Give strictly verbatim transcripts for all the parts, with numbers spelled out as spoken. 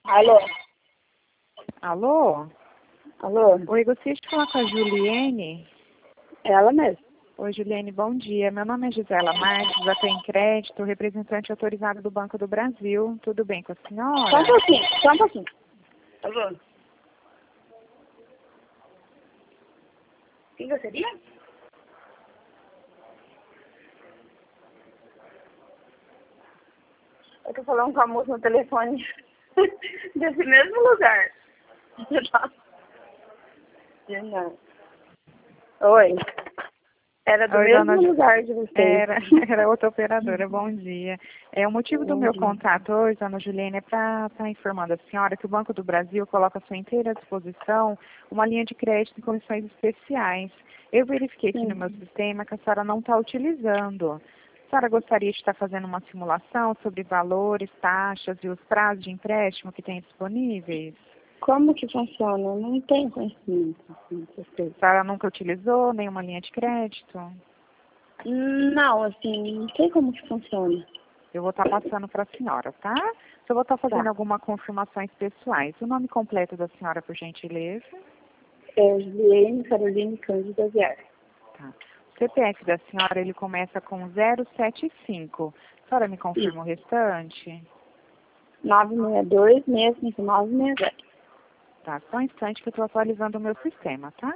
Alô? Alô? Alô? Oi, gostaria de falar com a Juliene. Ela mesmo. Oi, Juliene, bom dia. Meu nome é Gisela Marques, da Tem Crédito, representante autorizado do Banco do Brasil. Tudo bem com a senhora? Só um pouquinho, só um pouquinho. Alô? Quem gostaria? Eu tô falando com a moça no telefone desse mesmo lugar. Não. Oi. Era do Oi, mesmo dona Ju- lugar de vocês. Era, era outra operadora, bom dia. É, o motivo do Bom meu dia. contato hoje, dona Juliene, é para estar informando a senhora que o Banco do Brasil coloca à sua inteira disposição uma linha de crédito em condições especiais. Eu verifiquei aqui no meu Sim. sistema que a senhora não está utilizando. A senhora gostaria de estar fazendo uma simulação sobre valores, taxas e os prazos de empréstimo que tem disponíveis? Como que funciona? Eu não tenho conhecimento assim, dessas coisas. A senhora nunca utilizou nenhuma linha de crédito? Não, assim, não sei como que funciona. Eu vou estar passando para a senhora, tá? Eu vou estar fazendo Tá. algumas confirmações pessoais. O nome completo da senhora, por gentileza? É Juliane Caroline Cândido Aguiar. Tá. O C P F da senhora, ele começa com zero sete cinco. A senhora me confirma o restante? nove seis dois, seis cinco nove, seis zero. Tá, só um instante que eu estou atualizando o meu sistema, tá?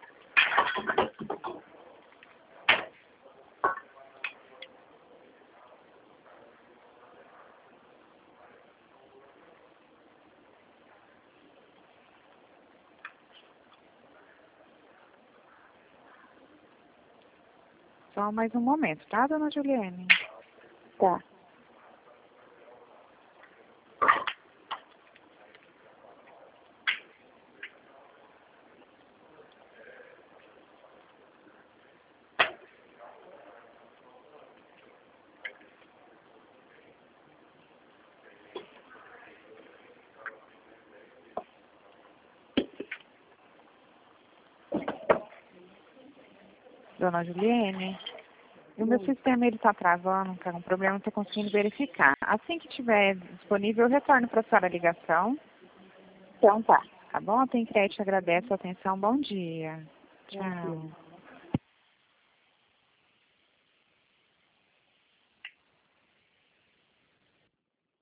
Só mais um momento, tá, dona Juliane? Tá. Dona Juliane? E o meu sistema, ele está travando, tá com problema, não estou conseguindo verificar. Assim que estiver disponível, eu retorno para a senhora a ligação. Então tá. Tá bom? Tem crédito, agradece a atenção. Bom dia. Bom dia. Tchau.